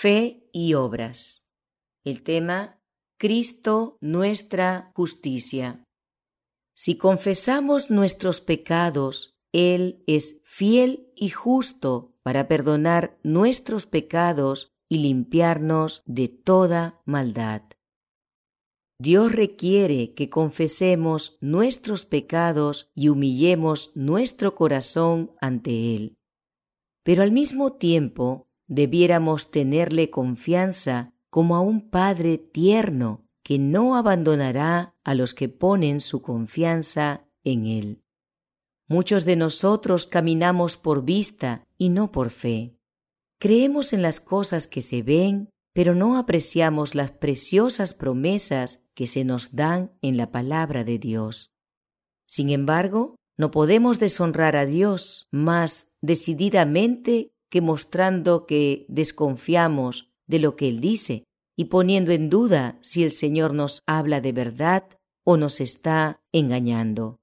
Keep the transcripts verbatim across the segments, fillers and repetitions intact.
Fe y obras. El tema: Cristo, nuestra justicia. Si confesamos nuestros pecados, Él es fiel y justo para perdonar nuestros pecados y limpiarnos de toda maldad. Dios requiere que confesemos nuestros pecados y humillemos nuestro corazón ante Él. Pero al mismo tiempo, debiéramos tenerle confianza como a un Padre tierno que no abandonará a los que ponen su confianza en Él. Muchos de nosotros caminamos por vista y no por fe. Creemos en las cosas que se ven, pero no apreciamos las preciosas promesas que se nos dan en la palabra de Dios. Sin embargo, no podemos deshonrar a Dios más decididamente que mostrando que desconfiamos de lo que Él dice y poniendo en duda si el Señor nos habla de verdad o nos está engañando.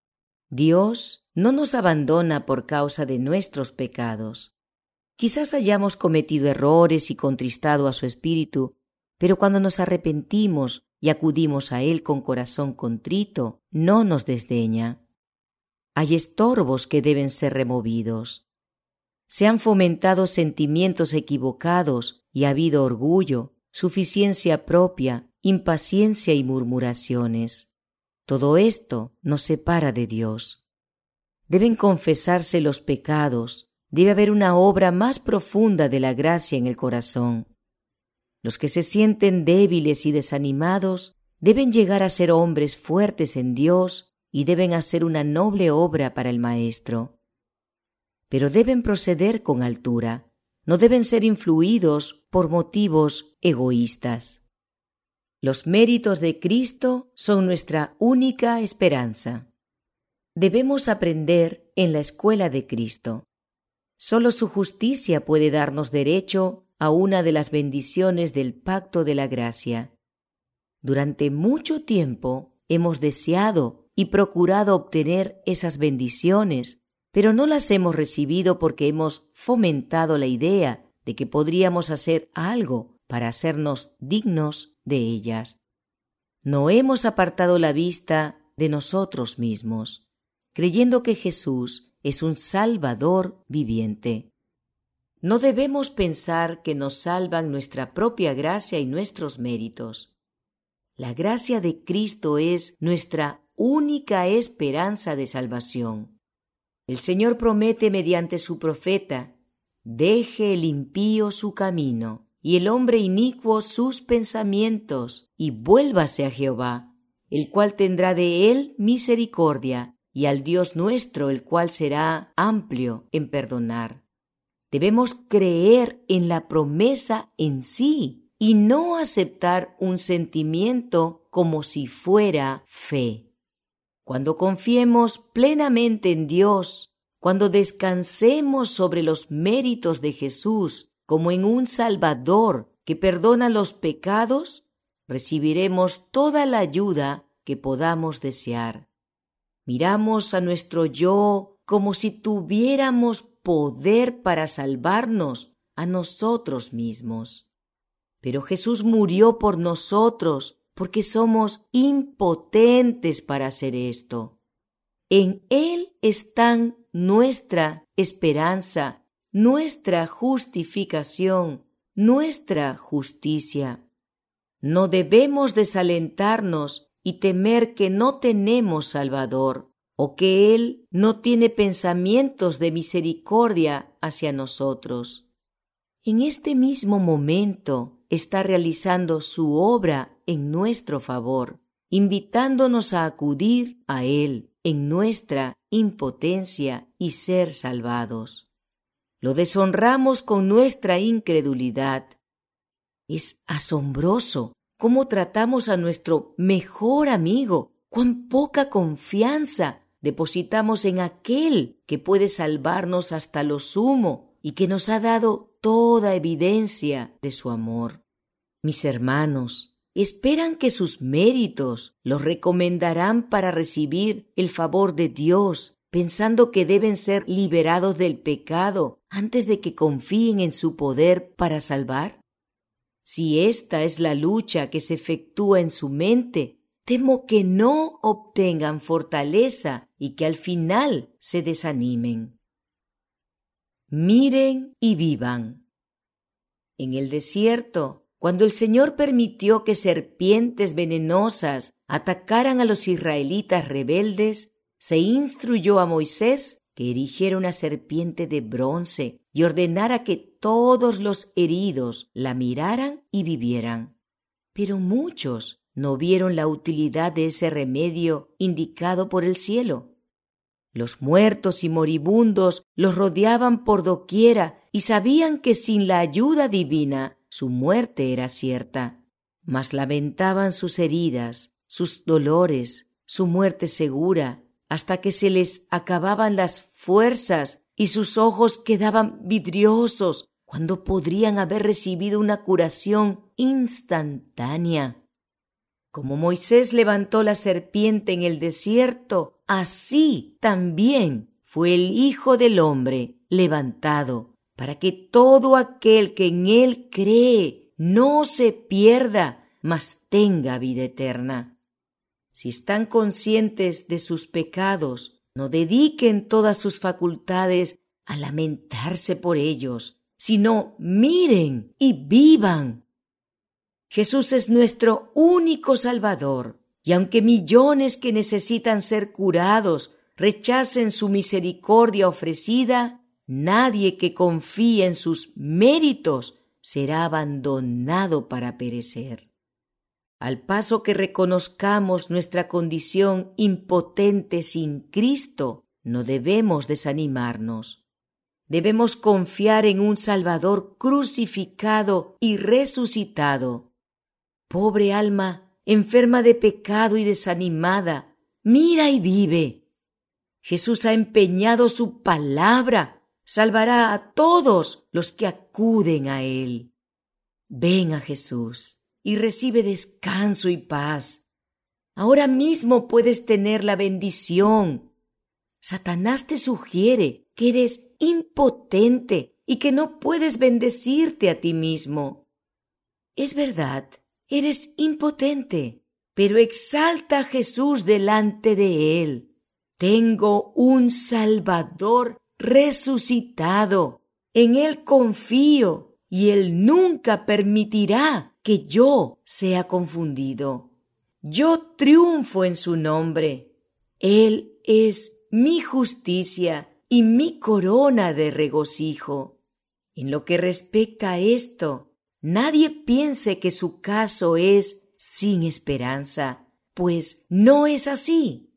Dios no nos abandona por causa de nuestros pecados. Quizás hayamos cometido errores y contristado a su espíritu, pero cuando nos arrepentimos y acudimos a Él con corazón contrito, no nos desdeña. Hay estorbos que deben ser removidos. Se han fomentado sentimientos equivocados y ha habido orgullo, suficiencia propia, impaciencia y murmuraciones. Todo esto nos separa de Dios. Deben confesarse los pecados, debe haber una obra más profunda de la gracia en el corazón. Los que se sienten débiles y desanimados deben llegar a ser hombres fuertes en Dios y deben hacer una noble obra para el Maestro. Pero deben proceder con altura, no deben ser influidos por motivos egoístas. Los méritos de Cristo son nuestra única esperanza. Debemos aprender en la escuela de Cristo. Solo su justicia puede darnos derecho a una de las bendiciones del pacto de la gracia. Durante mucho tiempo hemos deseado y procurado obtener esas bendiciones, pero no las hemos recibido porque hemos fomentado la idea de que podríamos hacer algo para hacernos dignos de ellas. No hemos apartado la vista de nosotros mismos, creyendo que Jesús es un Salvador viviente. No debemos pensar que nos salvan nuestra propia gracia y nuestros méritos. La gracia de Cristo es nuestra única esperanza de salvación. El Señor promete mediante su profeta: deje el impío su camino y el hombre inicuo sus pensamientos, y vuélvase a Jehová, el cual tendrá de él misericordia, y al Dios nuestro, el cual será amplio en perdonar. Debemos creer en la promesa en sí y no aceptar un sentimiento como si fuera fe. Cuando confiemos plenamente en Dios, cuando descansemos sobre los méritos de Jesús como en un Salvador que perdona los pecados, recibiremos toda la ayuda que podamos desear. Miramos a nuestro yo como si tuviéramos poder para salvarnos a nosotros mismos. Pero Jesús murió por nosotros porque somos impotentes para hacer esto. En Él están nuestra esperanza, nuestra justificación, nuestra justicia. No debemos desalentarnos y temer que no tenemos Salvador, o que Él no tiene pensamientos de misericordia hacia nosotros. En este mismo momento está realizando su obra en nuestro favor, invitándonos a acudir a Él en nuestra impotencia y ser salvados. Lo deshonramos con nuestra incredulidad. Es asombroso cómo tratamos a nuestro mejor amigo, cuán poca confianza depositamos en aquel que puede salvarnos hasta lo sumo y que nos ha dado toda evidencia de su amor. Mis hermanos, esperan que sus méritos los recomendarán para recibir el favor de Dios, pensando que deben ser liberados del pecado antes de que confíen en su poder para salvar. Si esta es la lucha que se efectúa en su mente, temo que no obtengan fortaleza y que al final se desanimen. Miren y vivan. En el desierto, cuando el Señor permitió que serpientes venenosas atacaran a los israelitas rebeldes, se instruyó a Moisés que erigiera una serpiente de bronce y ordenara que todos los heridos la miraran y vivieran. Pero muchos no vieron la utilidad de ese remedio indicado por el cielo. Los muertos y moribundos los rodeaban por doquiera y sabían que sin la ayuda divina su muerte era cierta, mas lamentaban sus heridas, sus dolores, su muerte segura, hasta que se les acababan las fuerzas y sus ojos quedaban vidriosos cuando podrían haber recibido una curación instantánea. Como Moisés levantó la serpiente en el desierto, así también fue el Hijo del Hombre levantado, para que todo aquel que en él cree no se pierda, mas tenga vida eterna. Si están conscientes de sus pecados, no dediquen todas sus facultades a lamentarse por ellos, sino miren y vivan. Jesús es nuestro único Salvador, y aunque millones que necesitan ser curados rechacen su misericordia ofrecida, nadie que confíe en sus méritos será abandonado para perecer. Al paso que reconozcamos nuestra condición impotente sin Cristo, no debemos desanimarnos. Debemos confiar en un Salvador crucificado y resucitado. Pobre alma, enferma de pecado y desanimada, mira y vive. Jesús ha empeñado su palabra, salvará a todos los que acuden a Él. Ven a Jesús y recibe descanso y paz. Ahora mismo puedes tener la bendición. Satanás te sugiere que eres impotente y que no puedes bendecirte a ti mismo. Es verdad, eres impotente, pero exalta a Jesús delante de Él. Tengo un Salvador resucitado. En Él confío y Él nunca permitirá que yo sea confundido. Yo triunfo en su nombre. Él es mi justicia y mi corona de regocijo. En lo que respecta a esto, nadie piense que su caso es sin esperanza, pues no es así.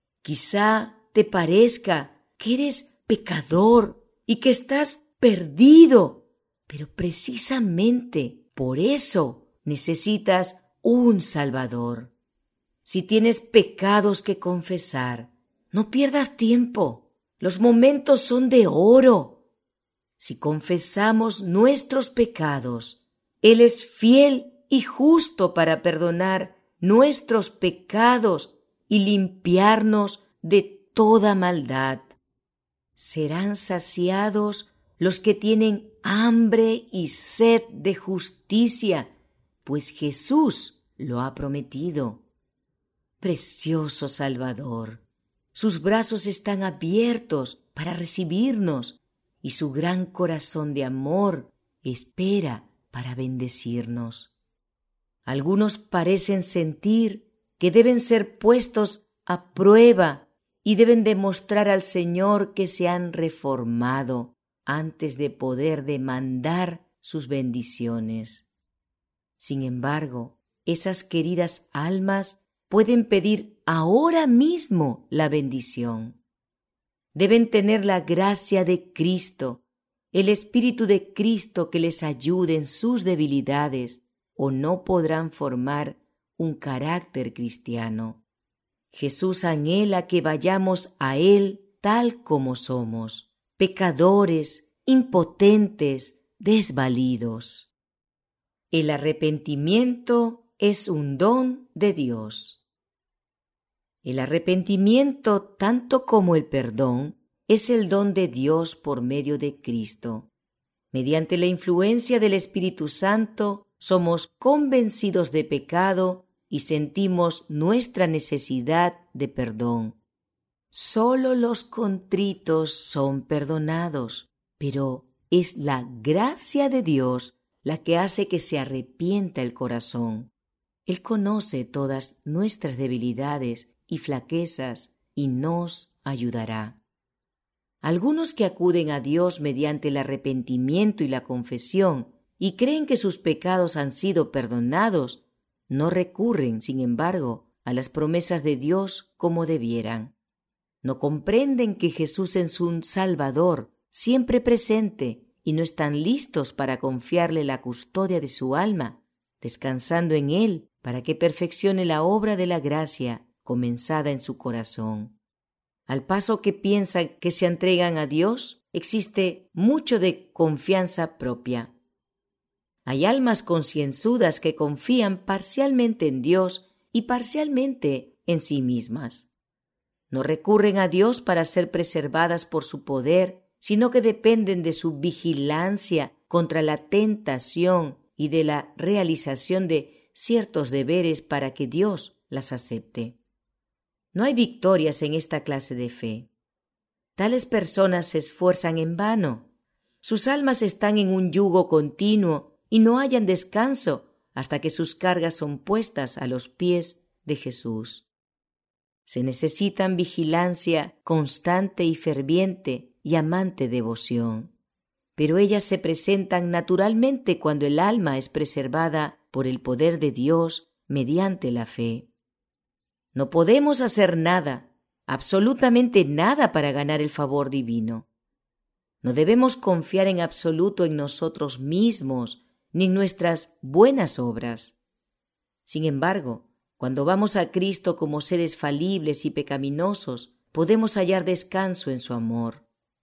Quizá te parezca que eres pecador y que estás perdido, pero precisamente por eso necesitas un Salvador. Si tienes pecados que confesar, no pierdas tiempo. Los momentos son de oro. Si confesamos nuestros pecados, Él es fiel y justo para perdonar nuestros pecados y limpiarnos de toda maldad. Serán saciados los que tienen hambre y sed de justicia, pues Jesús lo ha prometido. Precioso Salvador, sus brazos están abiertos para recibirnos y su gran corazón de amor espera para bendecirnos. Algunos parecen sentir que deben ser puestos a prueba y deben demostrar al Señor que se han reformado antes de poder demandar sus bendiciones. Sin embargo, esas queridas almas pueden pedir ahora mismo la bendición. Deben tener la gracia de Cristo, el Espíritu de Cristo que les ayude en sus debilidades, o no podrán formar un carácter cristiano. Jesús anhela que vayamos a Él tal como somos, pecadores, impotentes, desvalidos. El arrepentimiento es un don de Dios. El arrepentimiento, tanto como el perdón, es el don de Dios por medio de Cristo. Mediante la influencia del Espíritu Santo, somos convencidos de pecado y sentimos nuestra necesidad de perdón. Solo los contritos son perdonados, pero es la gracia de Dios la que hace que se arrepienta el corazón. Él conoce todas nuestras debilidades y flaquezas y nos ayudará. Algunos que acuden a Dios mediante el arrepentimiento y la confesión y creen que sus pecados han sido perdonados, no recurren, sin embargo, a las promesas de Dios como debieran. No comprenden que Jesús es un Salvador, siempre presente, y no están listos para confiarle la custodia de su alma, descansando en Él para que perfeccione la obra de la gracia comenzada en su corazón. Al paso que piensan que se entregan a Dios, existe mucho de confianza propia. Hay almas concienzudas que confían parcialmente en Dios y parcialmente en sí mismas. No recurren a Dios para ser preservadas por su poder, sino que dependen de su vigilancia contra la tentación y de la realización de ciertos deberes para que Dios las acepte. No hay victorias en esta clase de fe. Tales personas se esfuerzan en vano. Sus almas están en un yugo continuo y no hallan descanso hasta que sus cargas son puestas a los pies de Jesús. Se necesitan vigilancia constante y ferviente y amante devoción, pero ellas se presentan naturalmente cuando el alma es preservada por el poder de Dios mediante la fe. No podemos hacer nada, absolutamente nada para ganar el favor divino. No debemos confiar en absoluto en nosotros mismos ni en nuestras buenas obras. Sin embargo, cuando vamos a Cristo como seres falibles y pecaminosos, podemos hallar descanso en su amor.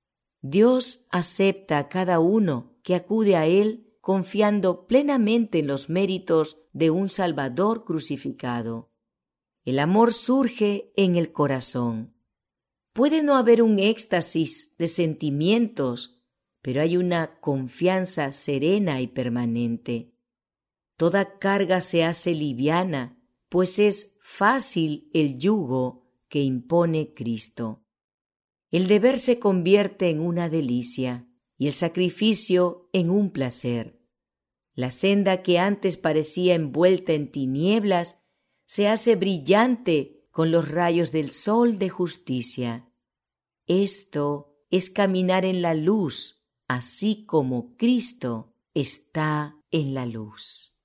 Dios acepta a cada uno que acude a Él confiando plenamente en los méritos de un Salvador crucificado. El amor surge en el corazón. Puede no haber un éxtasis de sentimientos, pero hay una confianza serena y permanente. Toda carga se hace liviana, pues es fácil el yugo que impone Cristo. El deber se convierte en una delicia y el sacrificio en un placer. La senda que antes parecía envuelta en tinieblas se hace brillante con los rayos del sol de justicia. Esto es caminar en la luz, así como Cristo está en la luz.